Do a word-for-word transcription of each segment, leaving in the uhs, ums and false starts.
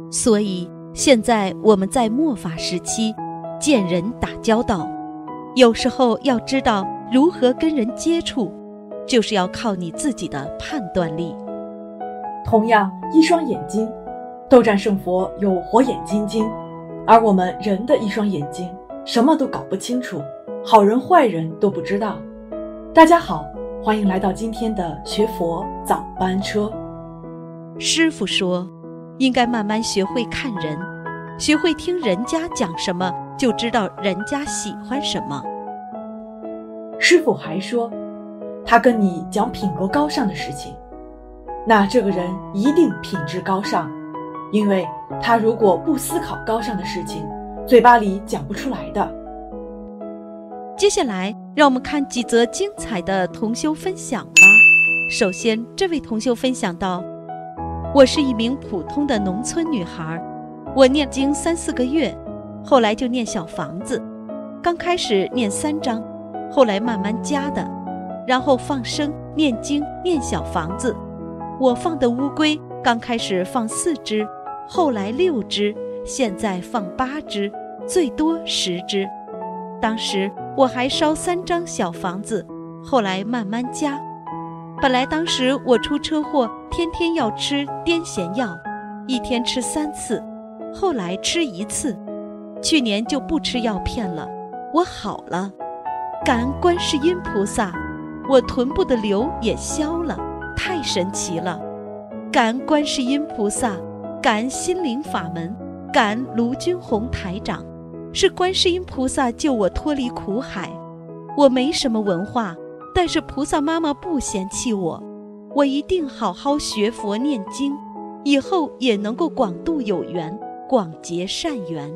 所以现在我们在末法时期，见人打交道，有时候要知道如何跟人接触，就是要靠你自己的判断力。 同样，一双眼睛，斗战胜佛有火眼金睛，而我们人的一双眼睛什么都搞不清楚，好人坏人都不知道。大家好，欢迎来到今天的学佛早班车。 师父说，应该慢慢学会看人，学会听人家讲什么，就知道人家喜欢什么。 师父还说，他跟你讲品格高尚的事情，那这个人一定品质高尚，因为他如果不思考高尚的事情，嘴巴里讲不出来的。 接下来让我们看几则精彩的同修分享吧。首先，这位同修分享到，我是一名普通的农村女孩，我念经三四个月，后来就念小房子，刚开始念三章，后来慢慢加的，然后放生、念经、念小房子。我放的乌龟刚开始放四只，后来六只，现在放八只，最多十只。当时我还烧三张小房子，后来慢慢加。本来当时我出车祸，天天要吃癫痫药，一天吃三次，后来吃一次。去年就不吃药片了，我好了。感恩观世音菩萨，我臀部的瘤也消了，太神奇了。感恩观世音菩萨，感恩心灵法门，感恩卢军宏台长，是观世音菩萨救我脱离苦海。我没什么文化，但是菩萨妈妈不嫌弃我，我一定好好学佛念经，以后也能够广度有缘，广结善缘。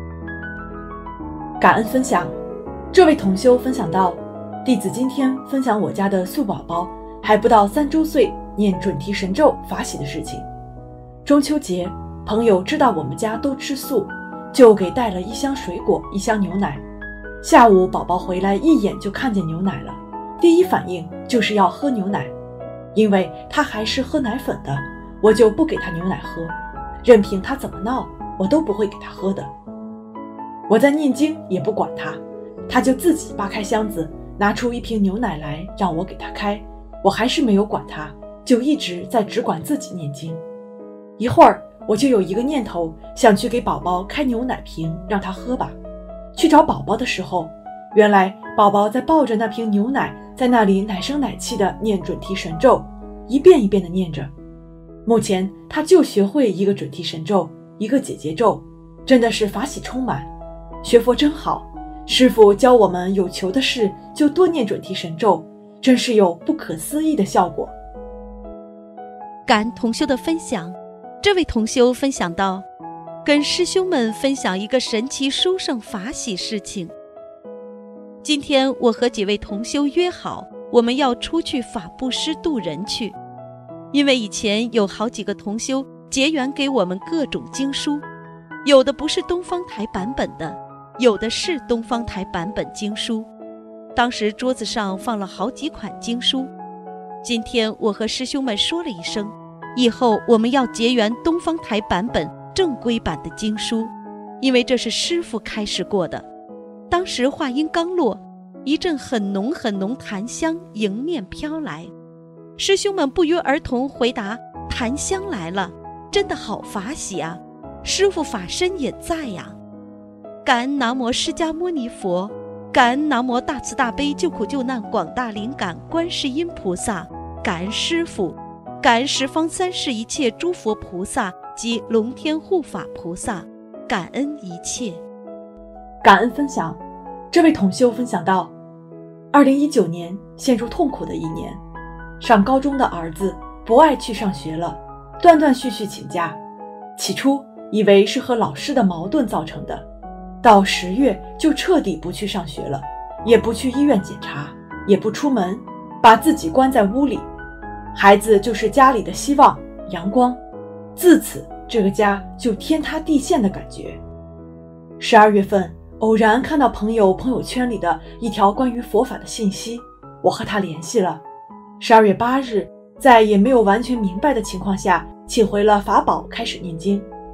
感恩分享，这位同修分享到，弟子今天分享我家的素宝宝还不到三周岁念准提神咒法喜的事情。中秋节，朋友知道我们家都吃素，就给带了一箱水果，一箱牛奶。下午宝宝回来一眼就看见牛奶了，第一反应就是要喝牛奶，因为他还是喝奶粉的，我就不给他牛奶喝，任凭他怎么闹，我都不会给他喝的。我在念经也不管他，他就自己扒开箱子拿出一瓶牛奶来让我给他开，我还是没有管他，就一直在只管自己念经。一会儿我就有一个念头，想去给宝宝开牛奶瓶让他喝吧。去找宝宝的时候，原来宝宝在抱着那瓶牛奶，在那里奶声奶气的念准提神咒，一遍一遍的念着。目前他就学会一个准提神咒，一个解结咒，真的是法喜充满。学佛真好，师父教我们有求的事就多念准提神咒，真是有不可思议的效果。 感恩同修的分享，这位同修分享到，跟师兄们分享一个神奇殊胜法喜事情。今天我和几位同修约好，我们要出去法布施度人去。因为以前有好几个同修结缘给我们各种经书，有的不是东方台版本的，有的是东方台版本经书。当时桌子上放了好几款经书。今天我和师兄们说了一声，以后我们要结缘东方台版本正规版的经书，因为这是师父开示过的。当时话音刚落，一阵很浓很浓檀香迎面飘来，师兄们不约而同回答，檀香来了，真的好法喜啊，师父法身也在呀。感恩南无释迦牟尼佛，感恩南无大慈大悲救苦救难广大灵感观世音菩萨，感恩师父，感恩十方三世一切诸佛菩萨及龙天护法菩萨，感恩一切。 感恩分享，这位同修分享到，二零一九年陷入痛苦的一年，上高中的儿子不爱去上学了，断断续续请假。起初以为是和老师的矛盾造成的，到十月就彻底不去上学了，也不去医院检查，也不出门，把自己关在屋里。孩子就是家里的希望、阳光，自此这个家就天塌地陷的感觉。十二月份偶然看到朋友朋友圈里的一条关于佛法的信息，我和他联系了。十二月八日，在也没有完全明白的情况下，请回了法宝开始念经。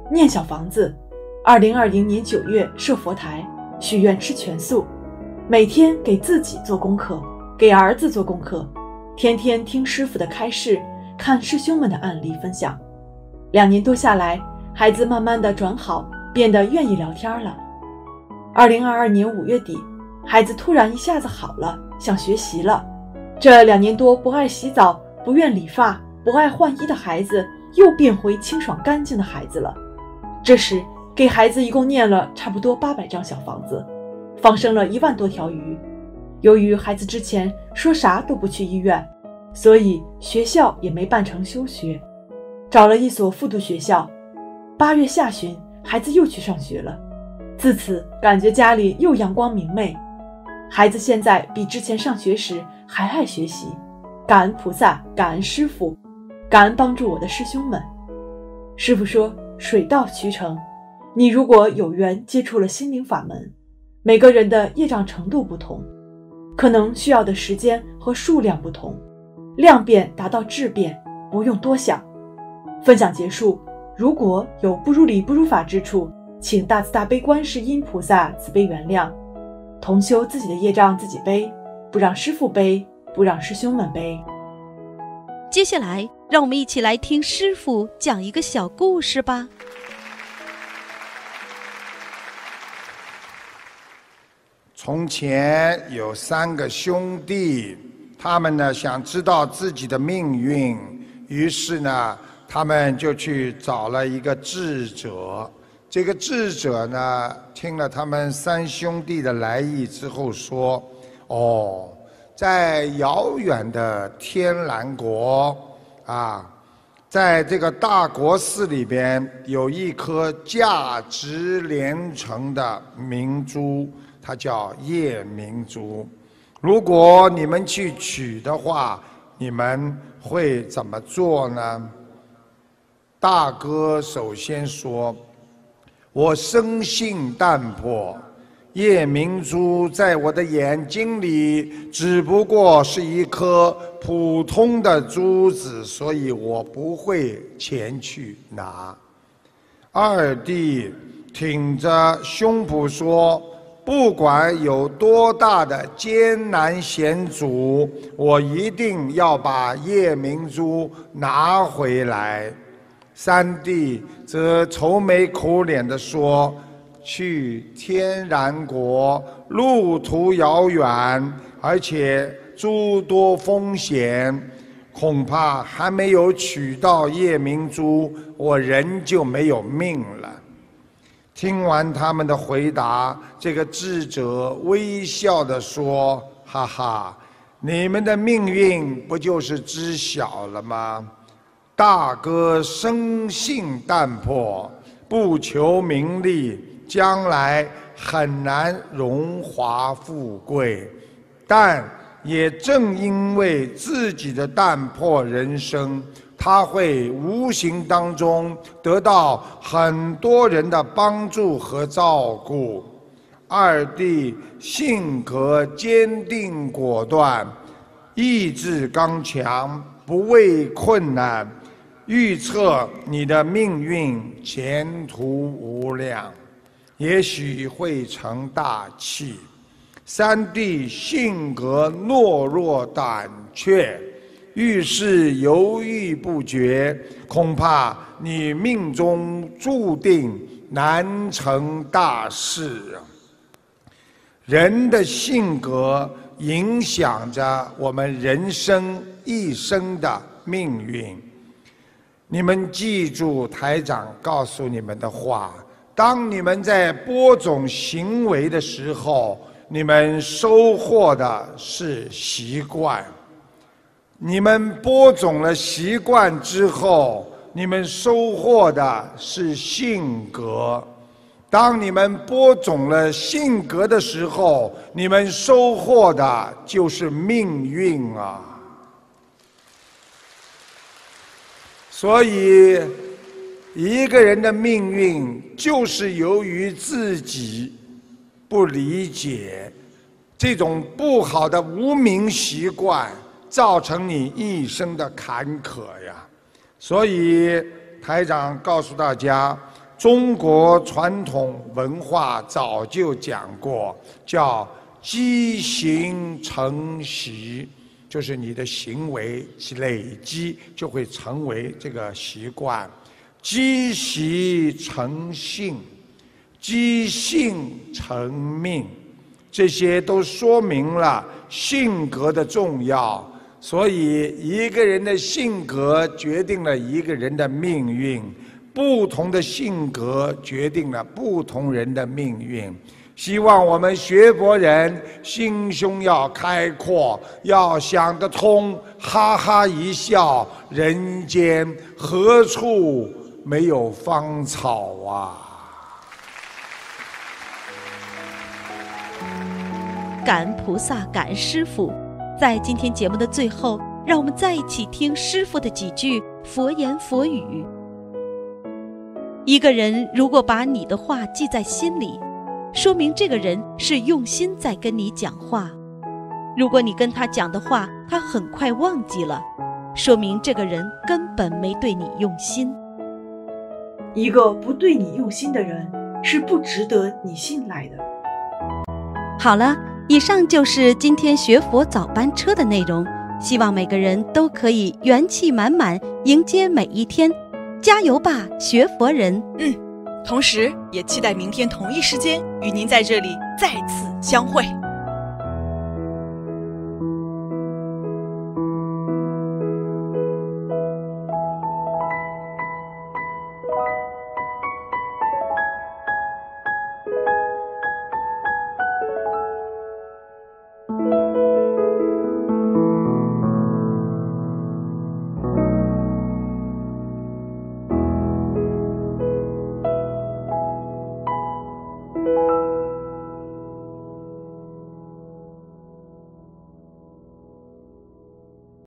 念小房子。二零二零年九月设佛台，许愿吃全素，每天给自己做功课，给儿子做功课，天天听师父的开示，看师兄们的案例分享。两年多下来，孩子慢慢的转好，变得愿意聊天了。二零二二年五月底，孩子突然一下子好了，想学习了。这两年多不爱洗澡、不愿理发、不爱换衣的孩子，又变回清爽干净的孩子了。这时给孩子一共念了差不多八百张小房子，放生了一万多条鱼。由于孩子之前说啥都不去医院，所以学校也没办成休学，找了一所复读学校。八月下旬，孩子又去上学了。自此感觉家里又阳光明媚，孩子现在比之前上学时还爱学习。感恩菩萨，感恩师父，感恩帮助我的师兄们。师父说，水到渠成，你如果有缘接触了心灵法门，每个人的业障程度不同，可能需要的时间和数量不同，量变达到质变，不用多想。分享结束，如果有不如理不如法之处，请大慈大悲观世音菩萨慈悲原谅。同修自己的业障自己背，不让师父背，不让师兄们背。 接下来让我们一起来听师父讲一个小故事吧。 从前有三个兄弟，他们呢想知道自己的命运，于是呢他们就去找了一个智者。这个智者呢听了他们三兄弟的来意之后说，哦，在遥远的天蓝国啊，在这个大国寺里边有一颗价值连城的明珠，它叫夜明珠。如果你们去取的话，你们会怎么做呢？大哥首先说，我生性淡泊，夜明珠在我的眼睛里只不过是一颗普通的珠子，所以我不会前去拿。二弟挺着胸脯说，不管有多大的艰难险阻，我一定要把夜明珠拿回来。三弟则愁眉苦脸地说，去天然国路途遥远，而且诸多风险，恐怕还没有取到夜明珠，我人就没有命了。听完他们的回答，这个智者微笑地说，哈哈，你们的命运不就是知晓了吗？大哥生性淡泊，不求名利，将来很难荣华富贵，但也正因为自己的淡泊人生，他会无形当中得到很多人的帮助和照顾。二弟性格坚定果断，意志刚强，不畏困难，预测你的命运前途无量，也许会成大器。三弟性格懦弱胆怯，遇事犹豫不决，恐怕你命中注定难成大事啊！人的性格影响着我们人生一生的命运。你们记住台长告诉你们的话，当你们在播种行为的时候，你们收获的是习惯。你们播种了习惯之后，你们收获的是性格。当你们播种了性格的时候，你们收获的就是命运啊！所以，一个人的命运就是由于自己不理解这种不好的无名习惯，造成你一生的坎坷呀。所以台长告诉大家， 中国传统文化早就讲过，叫积形成习，就是你的行为累积就会成为这个习惯。积习成性，积性成命，这些都说明了性格的重要。所以一个人的性格决定了一个人的命运，不同的性格决定了不同人的命运。希望我们学佛人心胸要开阔，要想得通，哈哈一笑，人间何处没有芳草啊！ 感恩菩萨，感恩师父。在今天节目的最后，让我们再一起听师父的几句佛言佛语。一个人如果把你的话记在心里，说明这个人是用心在跟你讲话。如果你跟他讲的话他很快忘记了，说明这个人根本没对你用心。 一个不对你用心的人是不值得你信赖的。 好了，以上就是今天学佛早班车的内容，希望每个人都可以元气满满迎接每一天，加油吧，学佛人！ 嗯，同时也期待明天同一时间与您在这里再次相会。